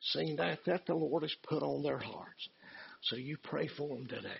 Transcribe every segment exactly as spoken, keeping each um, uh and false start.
seen that, that the Lord has put on their hearts. So you pray for them today.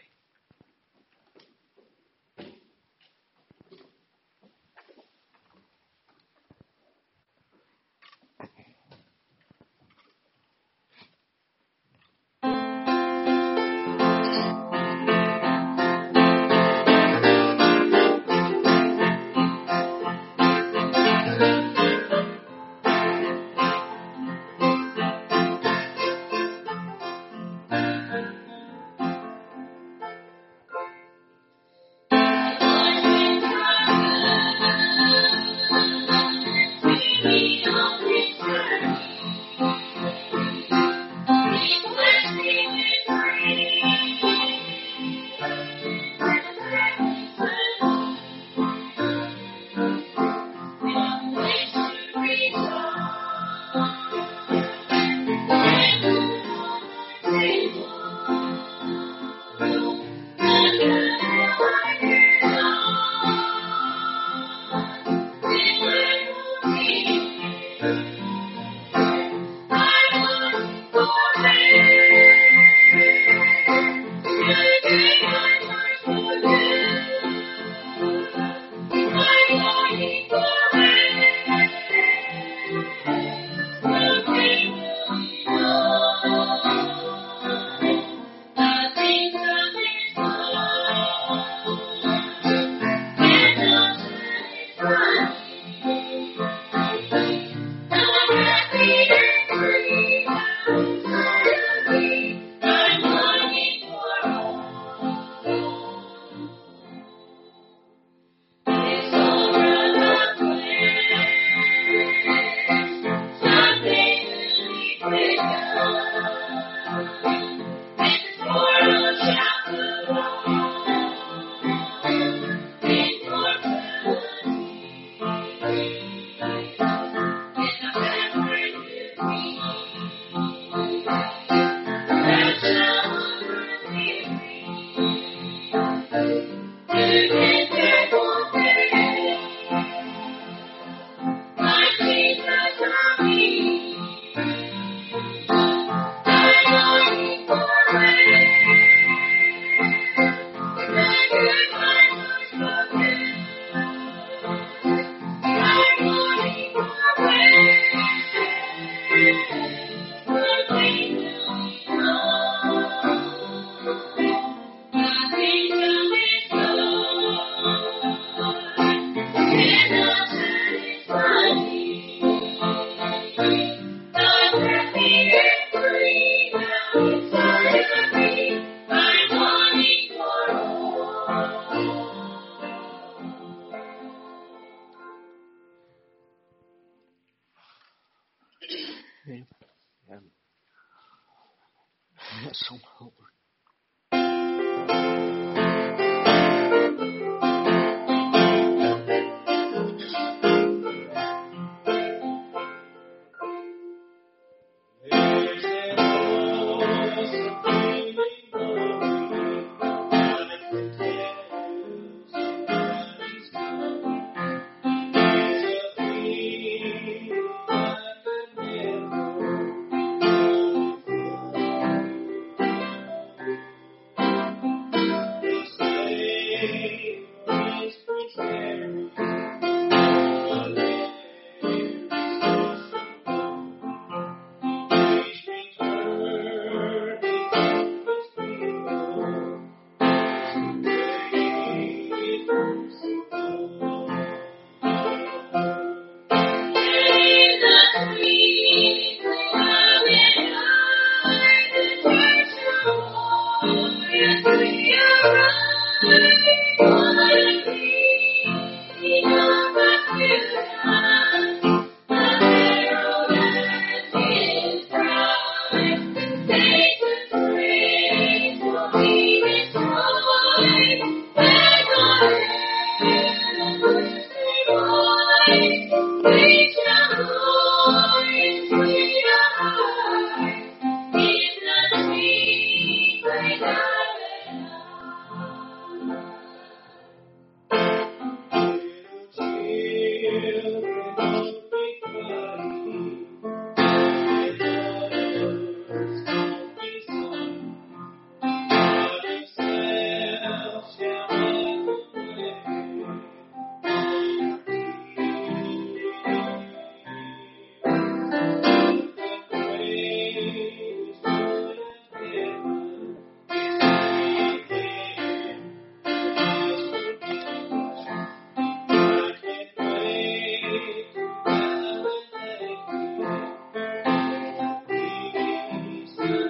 Yes, oh Lord.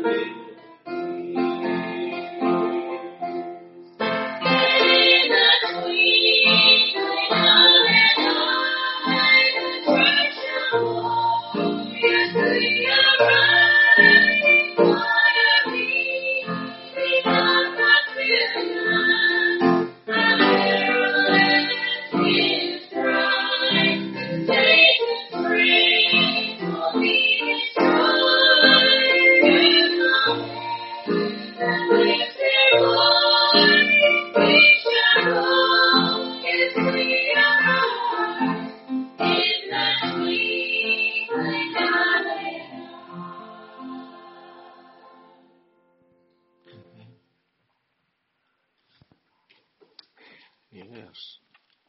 Yes.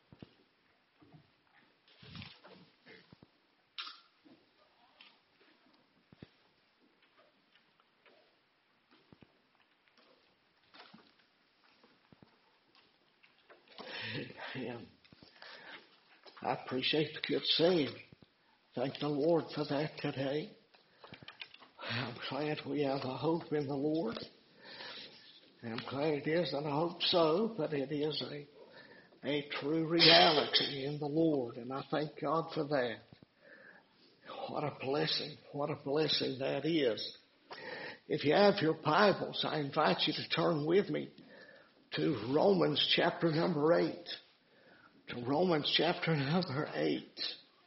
Yeah. I appreciate the good singing. Thank the Lord for that today. I'm glad we have a hope in the Lord. I'm glad it isn't a hope so, but it is a a true reality in the Lord, and I thank God for that. What a blessing. What a blessing that is. If you have your Bibles, I invite you to turn with me to Romans chapter number eight. To Romans chapter number eight.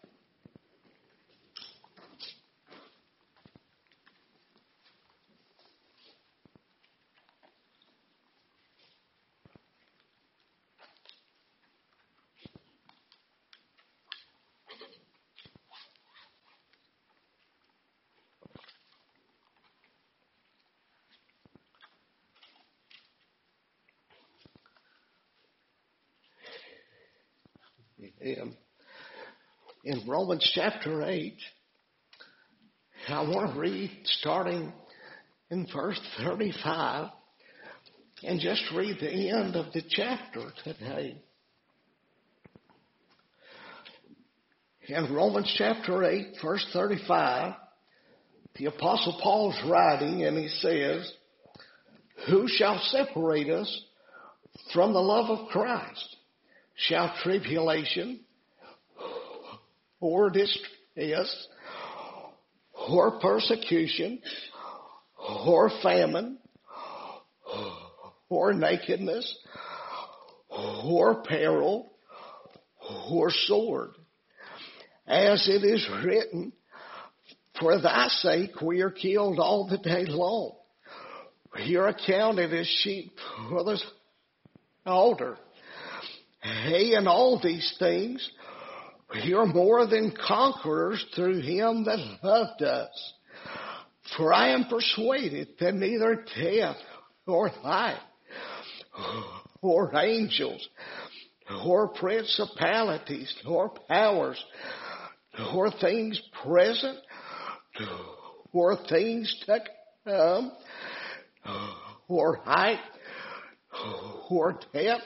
In, in Romans chapter eight, I want to read starting in verse thirty-five and just read the end of the chapter today. In Romans chapter eight, verse thirty-five, the Apostle Paul's writing, and he says, "Who shall separate us from the love of Christ? Shall tribulation, or distress, or persecution, or famine, or nakedness, or peril, or sword? As it is written, for thy sake we are killed all the day long. We are accounted as sheep for the slaughter. Hey, in all these things, we are more than conquerors through him that loved us. For I am persuaded that neither death, or life, or angels, or principalities, nor powers, nor things present, or things to come, or height, or depth,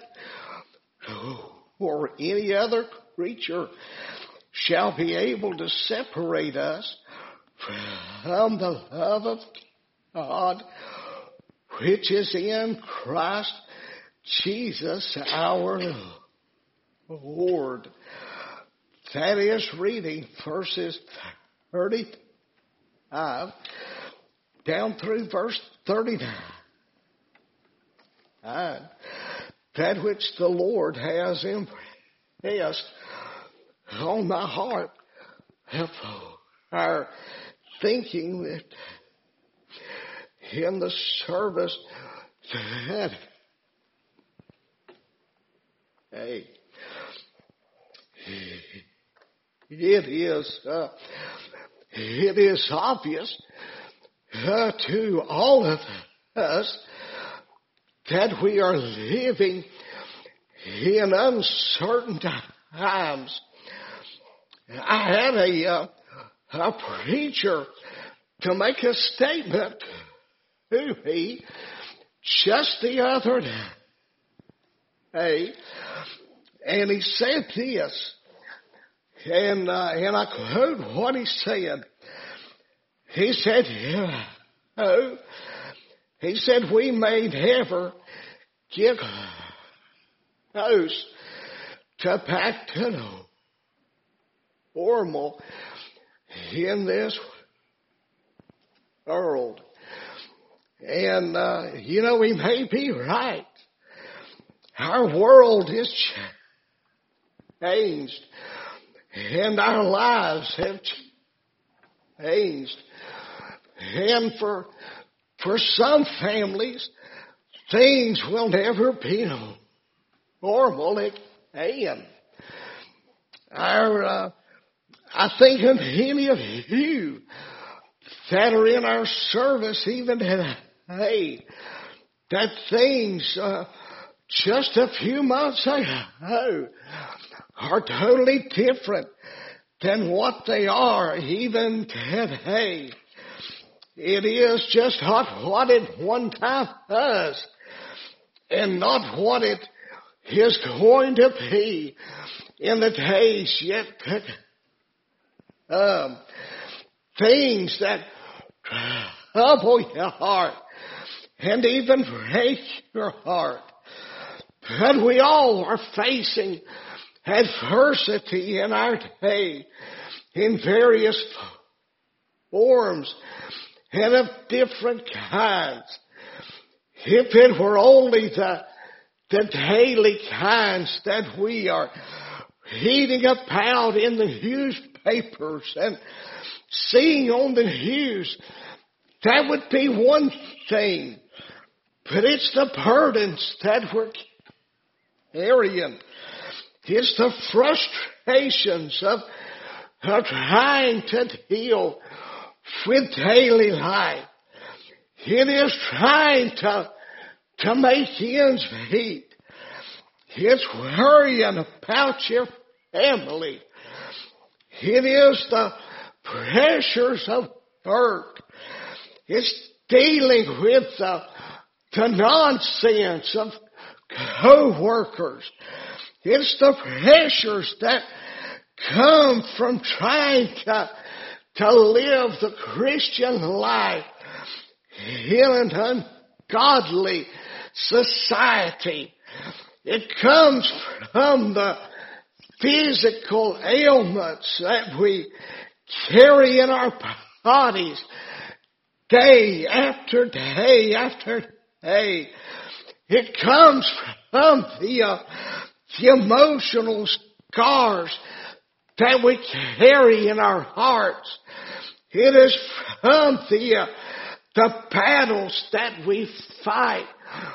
or any other creature shall be able to separate us from the love of God, which is in Christ Jesus our Lord." That is reading verses thirty-five down through verse thirty-nine. That which the Lord has impressed on my heart of our thinking that in the service that hey, it is uh, it is obvious uh, to all of us that we are living in uncertain times. I had a uh, a preacher to make a statement to me just the other day, and he said this, and uh, and I quote what he said. He said, Oh, he said we may never get close to back to normal in this world. And, uh, you know, he may be right. Our world is changed. And our lives have changed. And for, for some families, things will never be normal again. Our, uh, I think of any of you that are in our service even today, that things uh, just a few months ago are totally different than what they are even today. It is just not what it one time was, and not what it is going to be in the days yet to come. Things that trouble your heart and even break your heart. But we all are facing adversity in our day in various forms and of different kinds. If it were only the, the daily kinds that we are reading about in the newspapers and seeing on the news, that would be one thing. But it's the burdens that we're carrying. It's the frustrations of, of trying to deal with daily life. It is trying to, to make ends meet. It's worrying about your family. It is the pressures of work. It's dealing with the, the nonsense of co-workers. It's the pressures that come from trying to, to live the Christian life in an ungodly society. It comes from the physical ailments that we carry in our bodies day after day after day. It comes from the, uh, the emotional scars that we carry in our hearts. It is from the, uh, the battles that we fight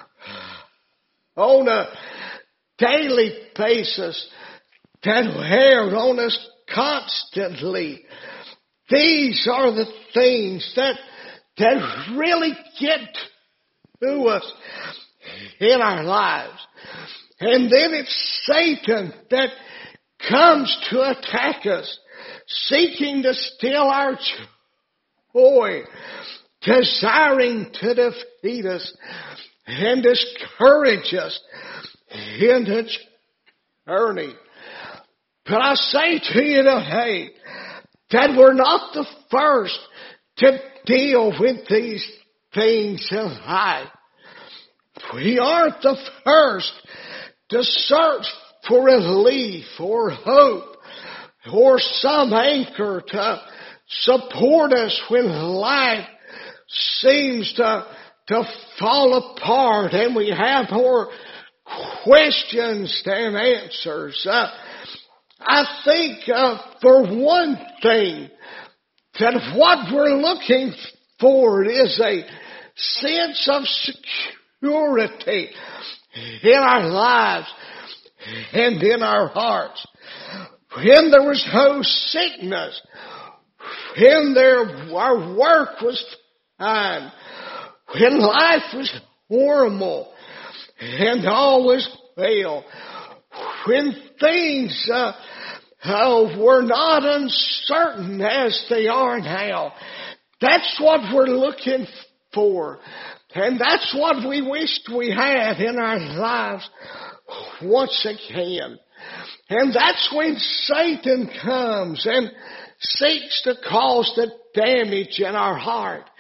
on a daily basis that wear on us constantly. These are the things that, that really get to us in our lives. And then it's Satan that comes to attack us, seeking to steal our joy, desiring to defeat us and discourage us in the journey. But I say to you today that we're not the first to deal with these things in life. We aren't the first to search for relief or hope or some anchor to support us when life seems to, to fall apart and we have more questions than answers. Uh, I think uh, for one thing that what we're looking for is a sense of security in our lives and in our hearts. When there was no sickness, when there, our work was fine, when life was normal and all was well, when things uh, uh, were not uncertain as they are now, that's what we're looking for. And that's what we wished we had in our lives once again. And that's when Satan comes and seeks to cause the damage in our heart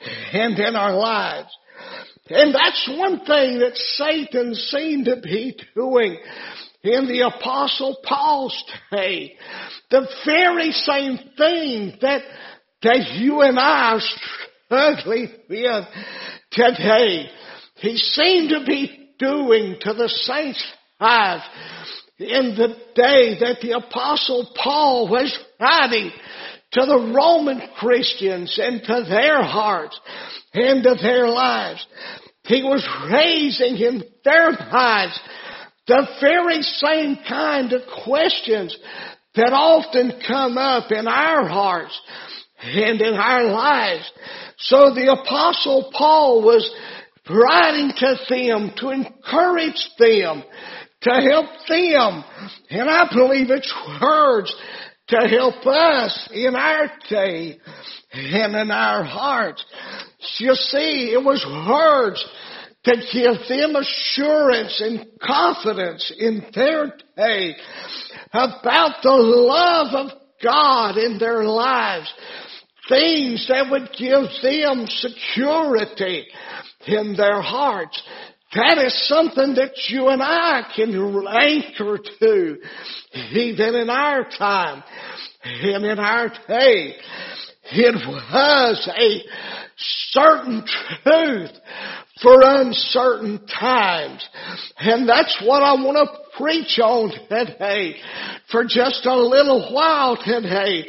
and in our lives. And that's one thing that Satan seemed to be doing in the Apostle Paul's day. The very same thing that, that you and I are struggling with today. He seemed to be doing to the saints' lives in the day that the Apostle Paul was writing to the Roman Christians and to their hearts and to their lives. He was raising in their lives the very same kind of questions that often come up in our hearts and in our lives. So the Apostle Paul was writing to them to encourage them, to help them, and I believe it's words to help us in our day and in our hearts. You see, it was words to give them assurance and confidence in their day about the love of God in their lives. Things that would give them security in their hearts. That is something that you and I can anchor to, even in our time and in our day. It was a certain truth for uncertain times. And that's what I want to preach on today for just a little while today.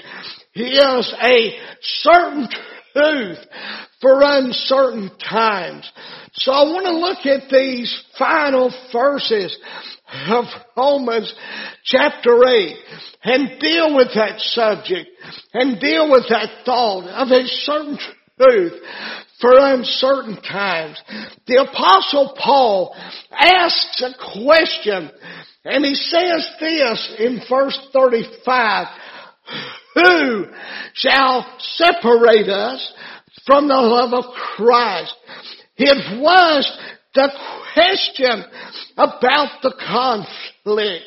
Is a certain truth for uncertain times. So I want to look at these final verses of Romans chapter eight and deal with that subject and deal with that thought of a certain truth for uncertain times. The Apostle Paul asks a question, and he says this in verse thirty-five, who shall separate us from the love of Christ? It was the question about the conflict.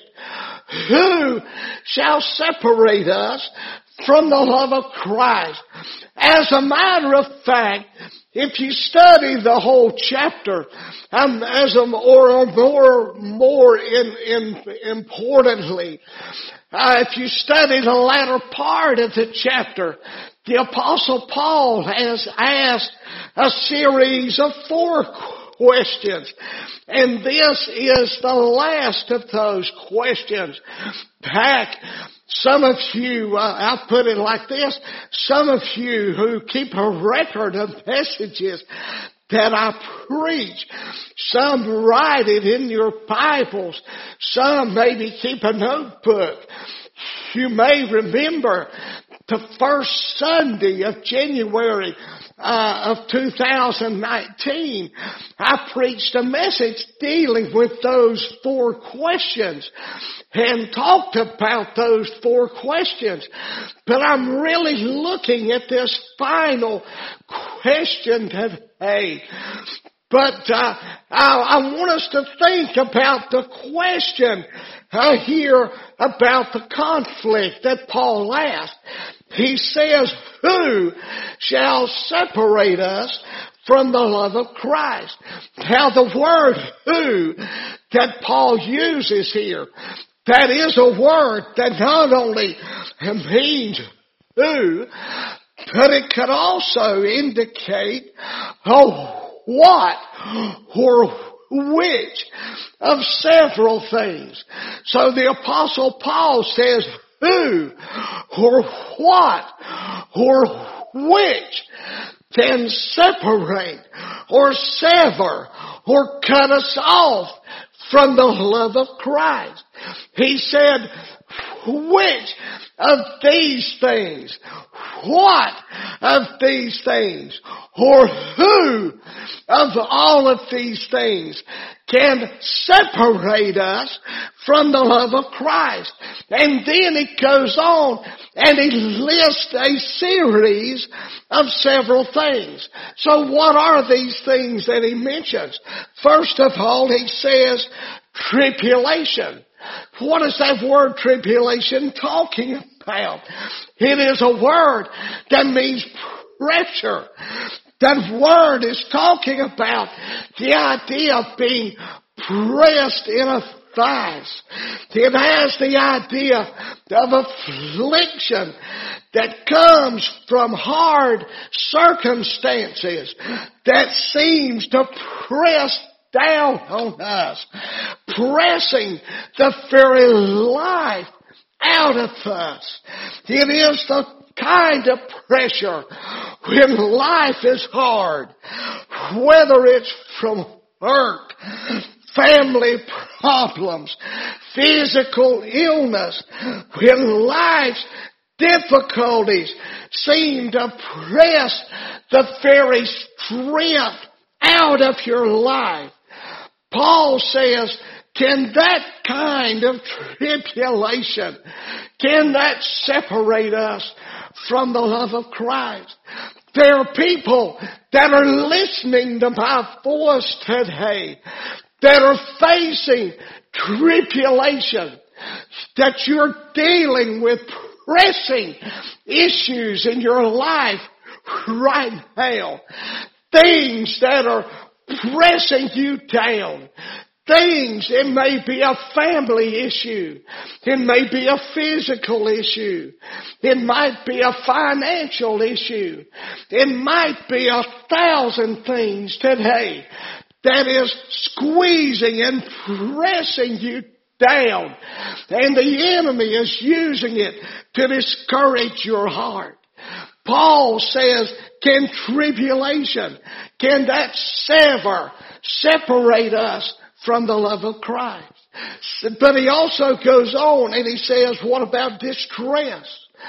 Who shall separate us from the love of Christ? As a matter of fact, if you study the whole chapter, um, as a, or more, more in, in, importantly, uh, if you study the latter part of the chapter, the Apostle Paul has asked a series of four questions. And this is the last of those questions. Back, some of you, uh, I'll put it like this, some of you who keep a record of messages that I preach, some write it in your Bibles, some maybe keep a notebook. You may remember the first Sunday of January uh, of two thousand nineteen, I preached a message dealing with those four questions and talked about those four questions. But I'm really looking at this final question today. But uh, I, I want us to think about the question uh, here about the conflict that Paul asked. He says, who shall separate us from the love of Christ? Now the word who that Paul uses here, that is a word that not only means who, but it could also indicate oh, what or which of several things. So the Apostle Paul says who or what or which can separate or sever or cut us off from the love of Christ. He said, which of these things, what of these things, or who of all of these things can separate us from the love of Christ? And then it goes on and he lists a series of several things. So what are these things that he mentions? First of all, he says tribulation. What is that word tribulation talking about? It is a word that means pressure. That word is talking about the idea of being pressed in a vice. It has the idea of affliction that comes from hard circumstances that seems to press down on us, pressing the very life out of us. It is the kind of pressure when life is hard, whether it's from work, family problems, physical illness, when life's difficulties seem to press the very strength out of your life. Paul says, can that kind of tribulation, can that separate us from the love of Christ? There are people that are listening to my voice today that are facing tribulation, that you're dealing with pressing issues in your life right now. Things that are pressing you down. Things, it may be a family issue. It may be a physical issue. It might be a financial issue. It might be a thousand things today that is squeezing and pressing you down. And the enemy is using it to discourage your heart. Paul says, can tribulation, can that sever, separate us from the love of Christ? But he also goes on and he says, what about distress?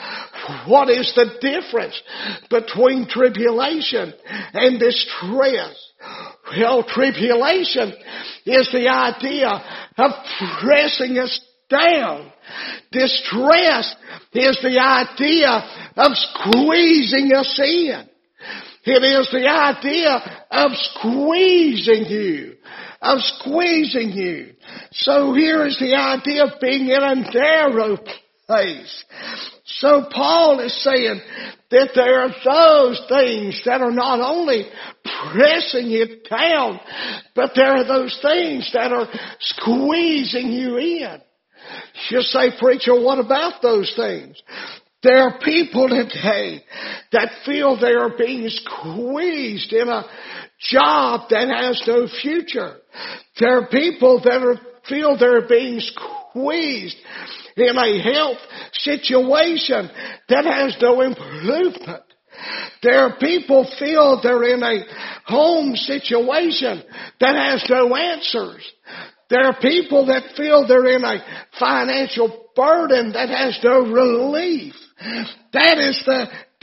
What is the difference between tribulation and distress? Well, tribulation is the idea of pressing us down. Distress is the idea of squeezing us in. It is the idea of squeezing you, of squeezing you. So here is the idea of being in a narrow place. So Paul is saying that there are those things that are not only pressing it down, but there are those things that are squeezing you in. You say, preacher, what about those things? There are people today that feel they are being squeezed in a job that has no future. There are people that are, feel they're being squeezed in a health situation that has no improvement. There are people feel they're in a home situation that has no answers. There are people that feel they're in a financial burden that has no relief. That is the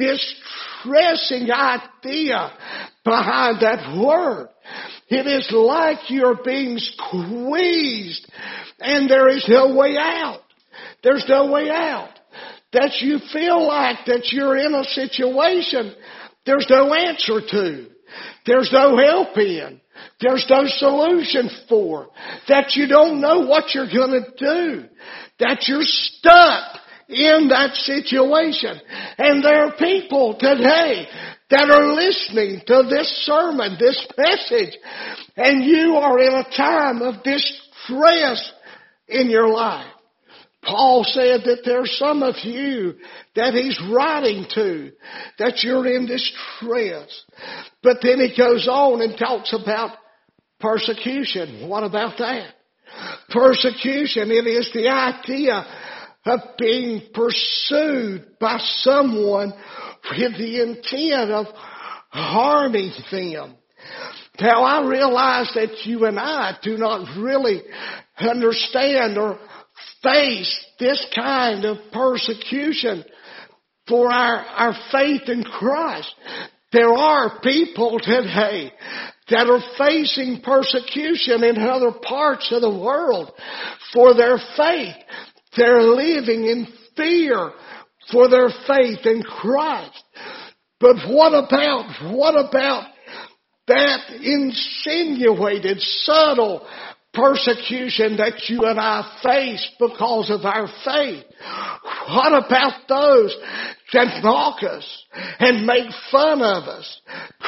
distressing idea behind that word. It is like you're being squeezed and there is no way out. There's no way out. That you feel like that you're in a situation there's no answer to. There's no help in. There's no solution for. That you don't know what you're going to do. That you're stuck in that situation. And there are people today that are listening to this sermon, this message, and you are in a time of distress in your life. Paul said that there's some of you that he's writing to, that you're in distress. But then he goes on and talks about persecution. What about that? Persecution, it is the idea of being pursued by someone with the intent of harming them. Now, I realize that you and I do not really understand or face this kind of persecution for our, our faith in Christ. There are people today that are facing persecution in other parts of the world for their faith. They're living in fear for their faith in Christ. But what about, what about that insinuated, subtle persecution that you and I face because of our faith? What about those that mock us and make fun of us,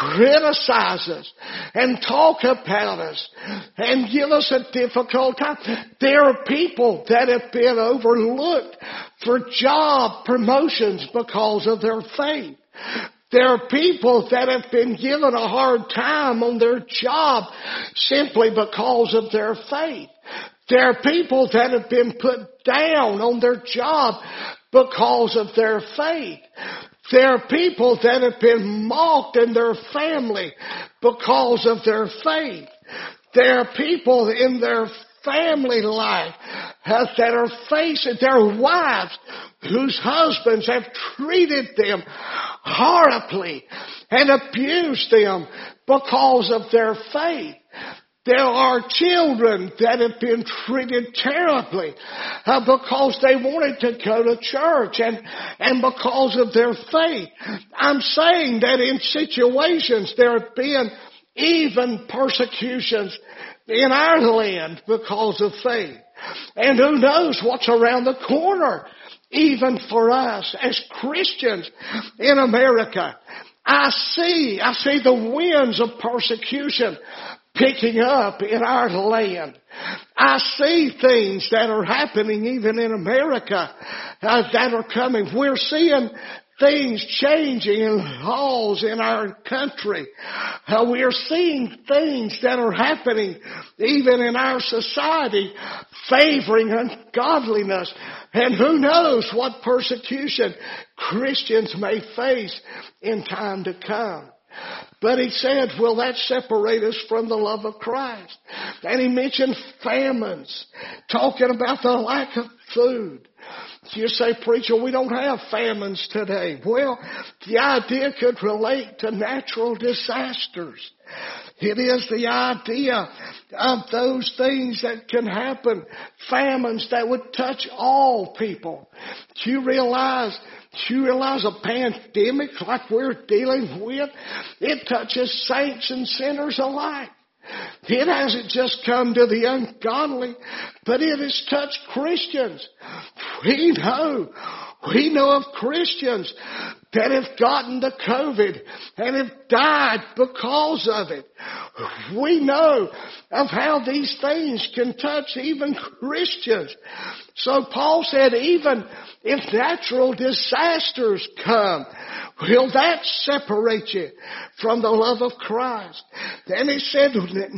criticize us, and talk about us, and give us a difficult time? There are people that have been overlooked for job promotions because of their faith. There are people that have been given a hard time on their job simply because of their faith. There are people that have been put down on their job because of their faith. There are people that have been mocked in their family because of their faith. There are people in their family life that are facing their wives whose husbands have treated them horribly and abused them because of their faith. There are children that have been treated terribly uh, because they wanted to go to church and, and because of their faith. I'm saying that in situations there have been even persecutions in our land because of faith. And who knows what's around the corner, even for us as Christians in America. I see, I see the winds of persecution picking up in our land. I see things that are happening even in America uh, that are coming. We're seeing things changing in laws in our country. Uh, we are seeing things that are happening even in our society favoring ungodliness. And who knows what persecution Christians may face in time to come. But he said, will that separate us from the love of Christ? And he mentioned famines, talking about the lack of food. You say, preacher, we don't have famines today. Well, the idea could relate to natural disasters. It is the idea of those things that can happen, famines that would touch all people. Do you realize, do you realize a pandemic like we're dealing with, it touches saints and sinners alike. It hasn't just come to the ungodly, but it has touched Christians. We know, we know of Christians that have gotten the COVID and have died because of it. We know of how these things can touch even Christians. So Paul said, even if natural disasters come, will that separate you from the love of Christ? Then he said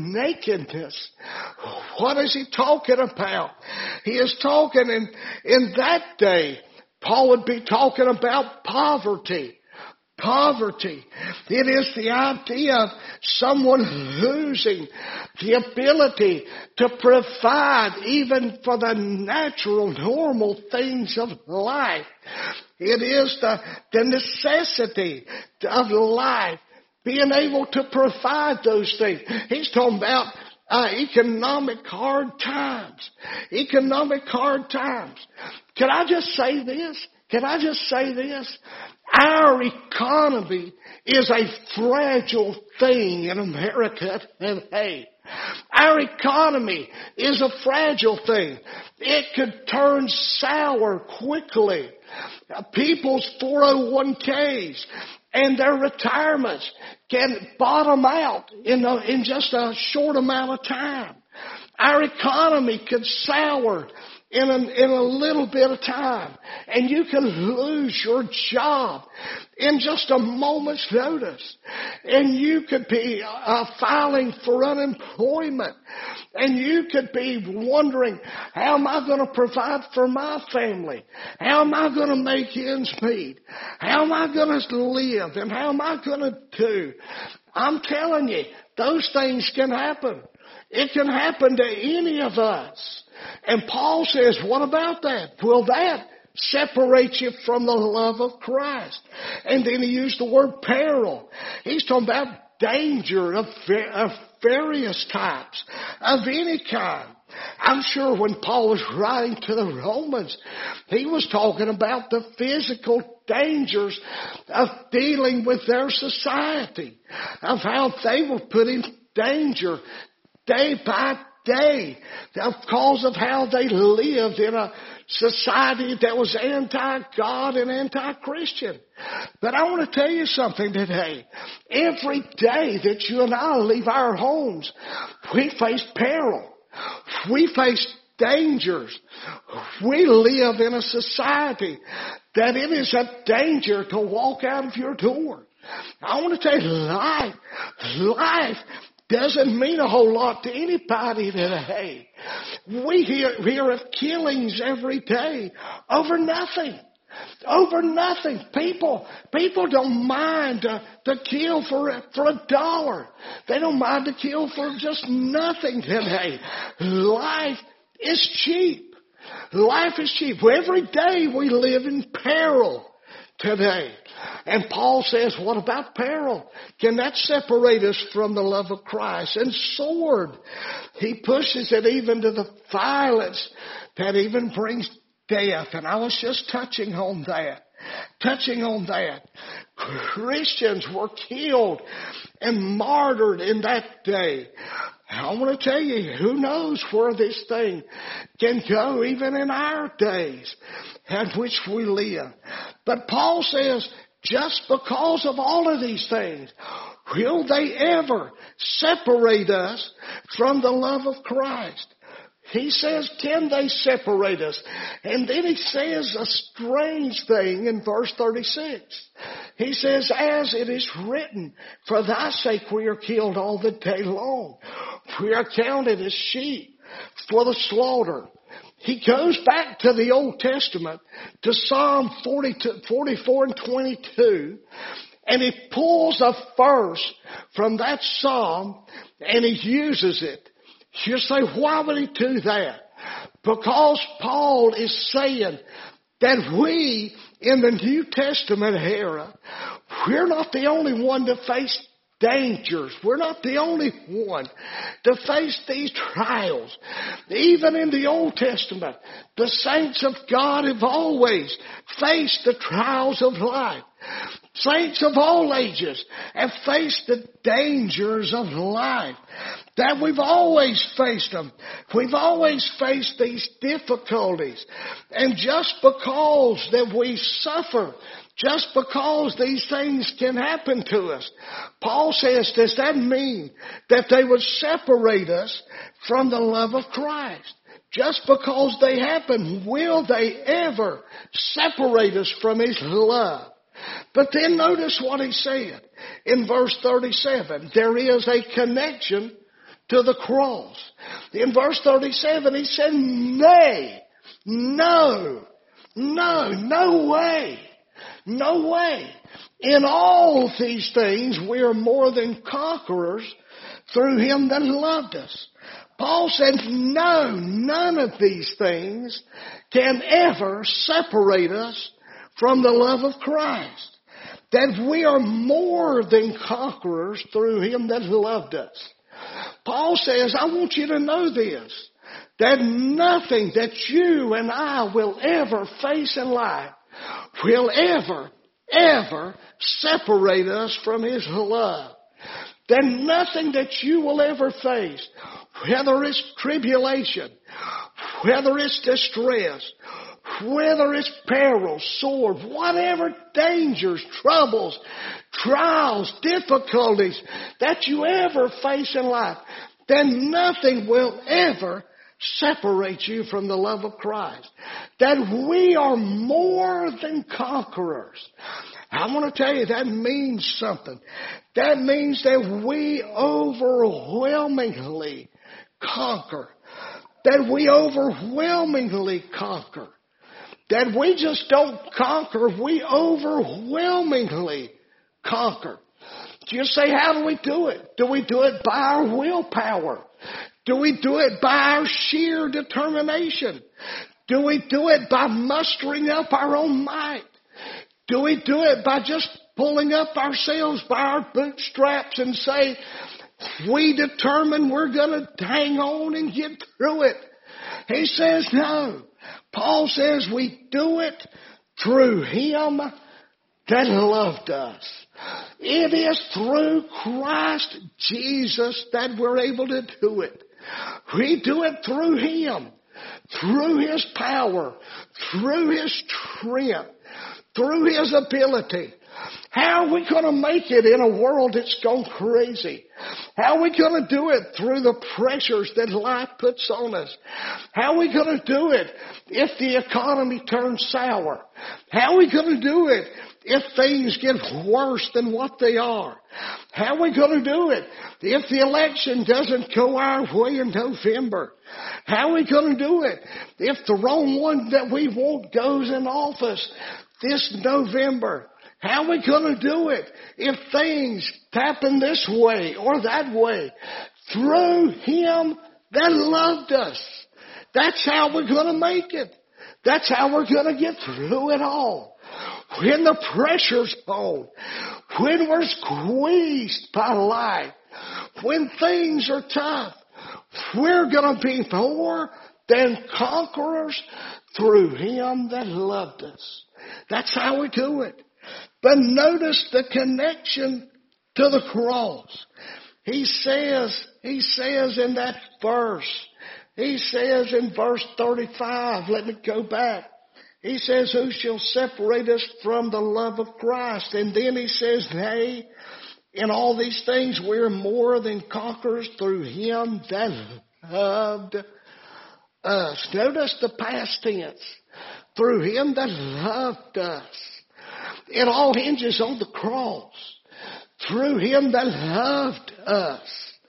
nakedness. What is he talking about? He is talking in, in that day, Paul would be talking about poverty. Poverty. It is the idea of someone losing the ability to provide even for the natural, normal things of life. It is the, the necessity of life, being able to provide those things. He's talking about uh, economic hard times. Economic hard times. Can I just say this? Can I just say this? Our economy is a fragile thing in America today. Our economy is a fragile thing. It could turn sour quickly. People's four oh one k's and their retirements can bottom out in, a, in just a short amount of time. Our economy could sour in a, in a little bit of time. And you can lose your job in just a moment's notice. And you could be uh, filing for unemployment. And you could be wondering, how am I going to provide for my family? How am I going to make ends meet? How am I going to live? And how am I going to do? I'm telling you, those things can happen. It can happen to any of us. And Paul says, what about that? Will that separate you from the love of Christ? And then he used the word peril. He's talking about danger of, of various types, of any kind. I'm sure when Paul was writing to the Romans, he was talking about the physical dangers of dealing with their society, of how they were put in danger day by day because of how they lived in a society that was anti-God and anti-Christian. But I want to tell you something today. Every day that you and I leave our homes, we face peril. We face dangers. We live in a society that it is a danger to walk out of your door. I want to tell you, life, life doesn't mean a whole lot to anybody today. We hear, hear of killings every day over nothing. Over nothing. People, people don't mind to, to kill for a, for a dollar. They don't mind to kill for just nothing today. Life is cheap. Life is cheap. Every day we live in peril today. And Paul says, what about peril? Can that separate us from the love of Christ? And sword, he pushes it even to the violence that even brings death. And I was just touching on that. Touching on that. Christians were killed and martyred in that day. I want to tell you, who knows where this thing can go even in our days at which we live. But Paul says, just because of all of these things, will they ever separate us from the love of Christ? He says, can they separate us? And then he says a strange thing in verse thirty-six. He says, as it is written, for thy sake we are killed all the day long. We are counted as sheep for the slaughter. He goes back to the Old Testament, to Psalm forty-two, forty-four and twenty-two, and he pulls a verse from that psalm and he uses it. You say, why would he do that? Because Paul is saying that we in the New Testament era, we're not the only one to face dangers. We're not the only one to face these trials. Even in the Old Testament, the saints of God have always faced the trials of life. Saints of all ages have faced the dangers of life. That we've always faced them. We've always faced these difficulties. And just because that we suffer, just because these things can happen to us, Paul says, does that mean that they would separate us from the love of Christ? Just because they happen, will they ever separate us from His love? But then notice what he said in verse thirty-seven. There is a connection to the cross. In verse thirty-seven he said, nay, no, no, no way, no way. In all these things we are more than conquerors through Him that loved us. Paul said, no, none of these things can ever separate us from the love of Christ. That we are more than conquerors through Him that loved us. Paul says, I want you to know this, that nothing that you and I will ever face in life will ever, ever separate us from His love. That nothing that you will ever face, whether it's tribulation, whether it's distress, whether it's peril, sword, whatever dangers, troubles, trials, difficulties that you ever face in life, then nothing will ever separate you from the love of Christ. That we are more than conquerors. I want to tell you, that means something. That means that we overwhelmingly conquer. That we overwhelmingly conquer. That we just don't conquer, we overwhelmingly conquer. You say, how do we do it? Do we do it by our willpower? Do we do it by our sheer determination? Do we do it by mustering up our own might? Do we do it by just pulling up ourselves by our bootstraps and say, we determine we're going to hang on and get through it? He says, no. Paul says we do it through Him that loved us. It is through Christ Jesus that we're able to do it. We do it through Him, through His power, through His strength, through His ability. How are we going to make it in a world that's gone crazy? How are we going to do it through the pressures that life puts on us? How are we going to do it if the economy turns sour? How are we going to do it if things get worse than what they are? How are we going to do it if the election doesn't go our way in November? How are we going to do it if the wrong one that we want goes in office this November? How are we going to do it if things happen this way or that way? Through Him that loved us. That's how we're going to make it. That's how we're going to get through it all. When the pressure's on, when we're squeezed by life, when things are tough, we're going to be more than conquerors through Him that loved us. That's how we do it. But notice the connection to the cross. He says, he says in that verse, he says in verse thirty-five, let me go back. He says, who shall separate us from the love of Christ? And then he says, nay, in all these things we're more than conquerors through Him that loved us. Notice the past tense. Through Him that loved us. It all hinges on the cross. Through Him that loved us.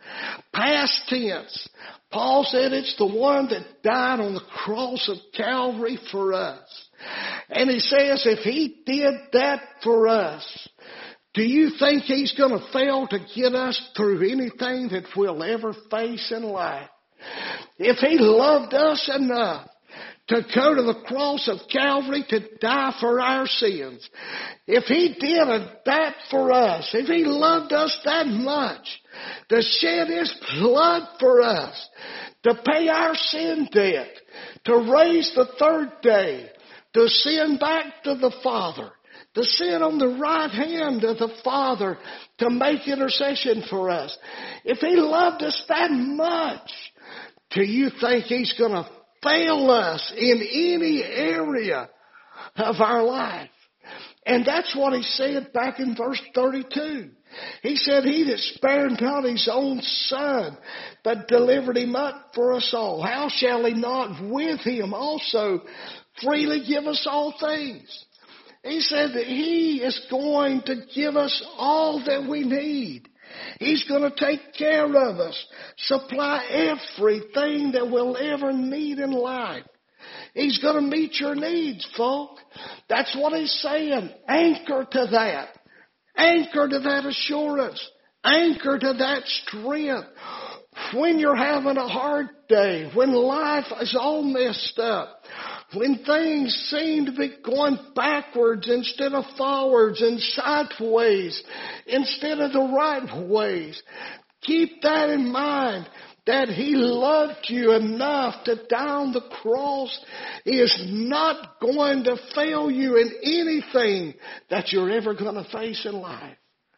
Past tense. Paul said it's the one that died on the cross of Calvary for us. And he says if He did that for us, do you think He's going to fail to get us through anything that we'll ever face in life? If He loved us enough to go to the cross of Calvary to die for our sins, if He did that for us, if He loved us that much to shed His blood for us, to pay our sin debt, to raise the third day, to send back to the Father, to sit on the right hand of the Father to make intercession for us, if He loved us that much, do you think He's going to fail us in any area of our life? And that's what He said back in verse thirty-two. He said, He that spared not His own Son, but delivered Him up for us all, how shall He not with Him also freely give us all things? He said that He is going to give us all that we need. He's going to take care of us, supply everything that we'll ever need in life. He's going to meet your needs, folk. That's what He's saying. Anchor to that. Anchor to that assurance. Anchor to that strength. When you're having a hard day, when life is all messed up, when things seem to be going backwards instead of forwards and sideways instead of the right ways, keep that in mind, that He loved you enough to die on the cross. He is not going to fail you in anything that you're ever going to face in life.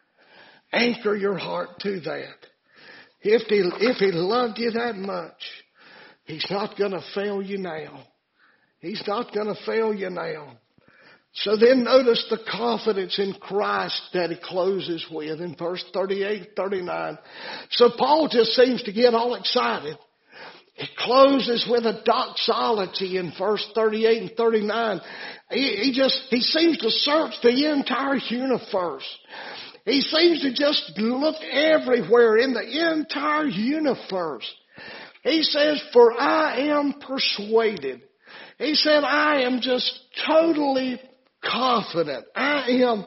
Anchor your heart to that. If he, if he loved you that much, He's not going to fail you now. He's not going to fail you now. So then notice the confidence in Christ that he closes with in verse thirty-eight, thirty-nine. So Paul just seems to get all excited. He closes with a doxology in verse thirty-eight and thirty-nine. He, he just, he seems to search the entire universe. He seems to just look everywhere in the entire universe. He says, for I am persuaded. He said, I am just totally confident. I am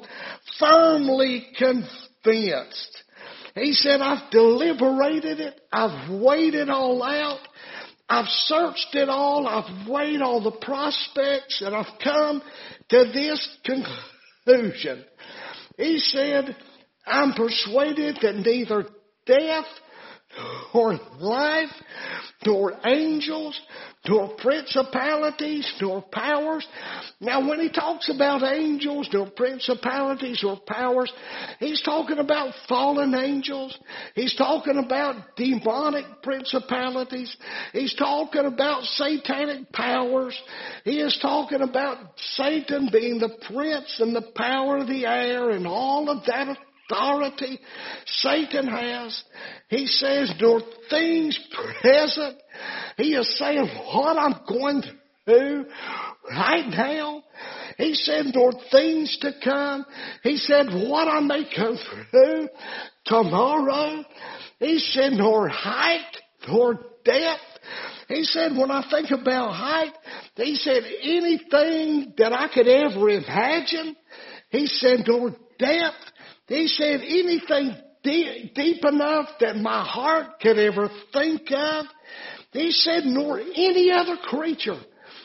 firmly convinced. He said, I've deliberated it. I've weighed it all out. I've searched it all. I've weighed all the prospects, and I've come to this conclusion. He said, I'm persuaded that neither death nor life, nor angels, nor principalities, nor powers. Now, when he talks about angels, nor principalities, or powers, he's talking about fallen angels. He's talking about demonic principalities. He's talking about satanic powers. He is talking about Satan being the prince and the power of the air and all of that authority Satan has. He says, nor things present. He is saying what I'm going to do right now. He said, nor things to come. He said, what I may go through tomorrow. He said, nor height, nor depth. He said, when I think about height, he said, anything that I could ever imagine. He said, nor depth. He said, anything deep, deep enough that my heart could ever think of. He said, nor any other creature.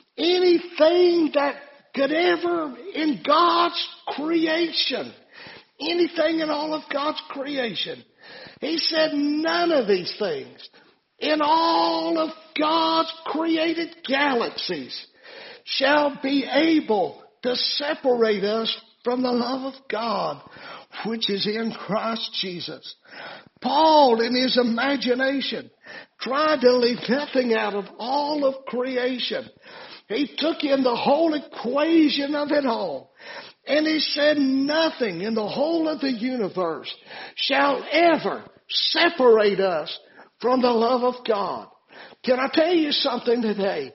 Anything that could ever, in God's creation, anything in all of God's creation. He said, none of these things in all of God's created galaxies shall be able to separate us from the love of God, which is in Christ Jesus. Paul, in his imagination, tried to leave nothing out of all of creation. He took in the whole equation of it all. And he said nothing in the whole of the universe shall ever separate us from the love of God. Can I tell you something today?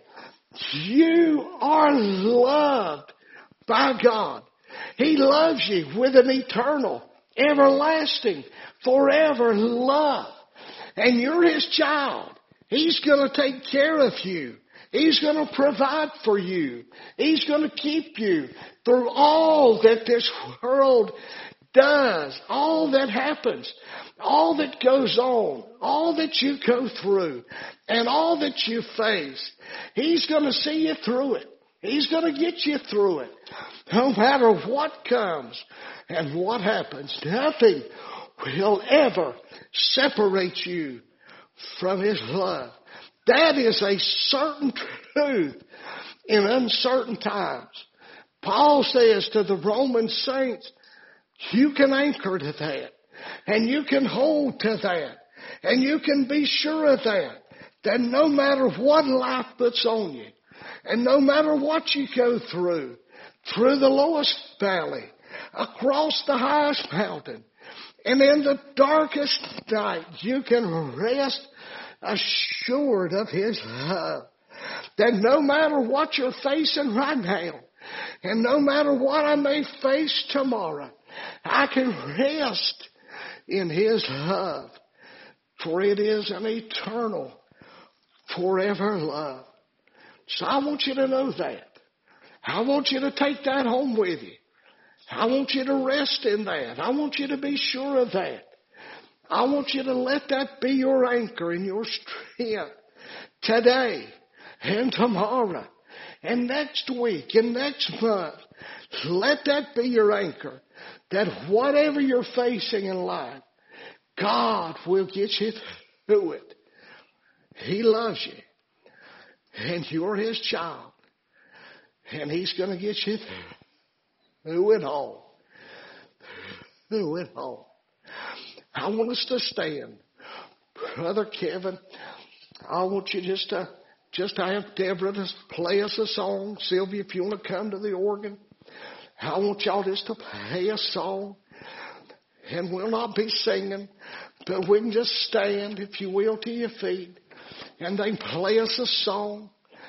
You are loved by God. He loves you with an eternal, everlasting, forever love. And you're His child. He's going to take care of you. He's going to provide for you. He's going to keep you through all that this world does, all that happens, all that goes on, all that you go through, and all that you face. He's going to see you through it. He's going to get you through it. No matter what comes and what happens, nothing will ever separate you from His love. That is a certain truth in uncertain times. Paul says to the Roman saints, you can anchor to that, and you can hold to that, and you can be sure of that, that no matter what life puts on you, and no matter what you go through, through the lowest valley, across the highest mountain, and in the darkest night, you can rest assured of His love. That no matter what you're facing right now, and no matter what I may face tomorrow, I can rest in His love. For it is an eternal, forever love. So I want you to know that. I want you to take that home with you. I want you to rest in that. I want you to be sure of that. I want you to let that be your anchor and your strength today and tomorrow and next week and next month. Let that be your anchor, that whatever you're facing in life, God will get you through it. He loves you, and you're His child, and He's going to get you through it all. Through it all. I want us to stand. Brother Kevin, I want you just to, just to have Deborah to play us a song. Sylvia, if you want to come to the organ, I want y'all just to play a song. And we'll not be singing, but we can just stand, if you will, to your feet. And they play us a song.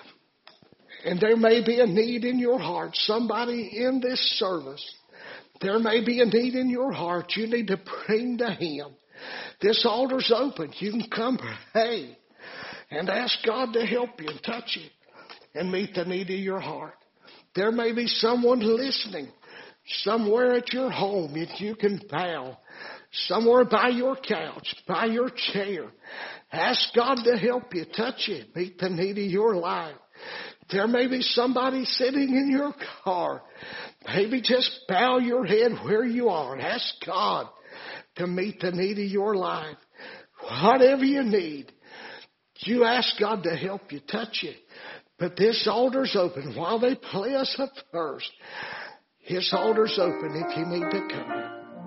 And there may be a need in your heart. Somebody in this service, there may be a need in your heart you need to bring to Him. This altar's open. You can come pray and ask God to help you and touch you and meet the need of your heart. There may be someone listening somewhere at your home that you can bow. Somewhere by your couch, by your chair. Ask God to help you, touch you, meet the need of your life. There may be somebody sitting in your car. Maybe just bow your head where you are and ask God to meet the need of your life. Whatever you need, you ask God to help you, touch you. But this altar's open. While they play us up first, this altar's open if you need to come.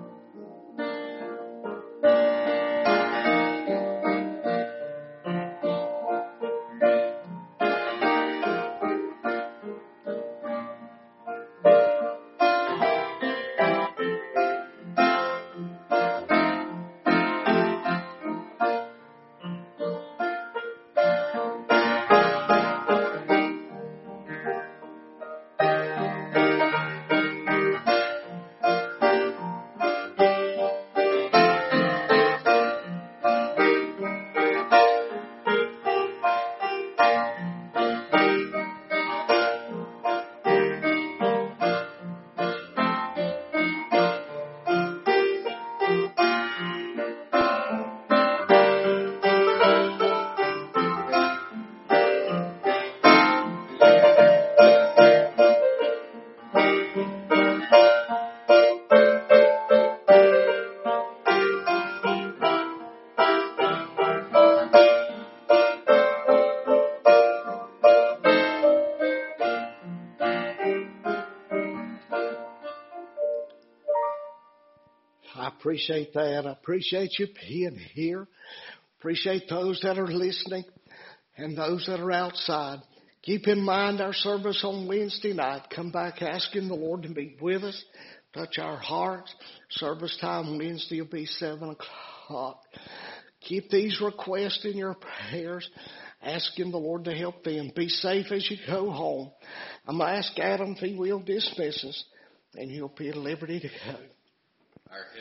I appreciate that. I appreciate you being here. Appreciate those that are listening and those that are outside. Keep in mind our service on Wednesday night. Come back asking the Lord to be with us, touch our hearts. Service time Wednesday will be seven o'clock. Keep these requests in your prayers, asking the Lord to help them. Be safe as you go home. I'm going to ask Adam if he will dismiss us, and he'll be at liberty to go.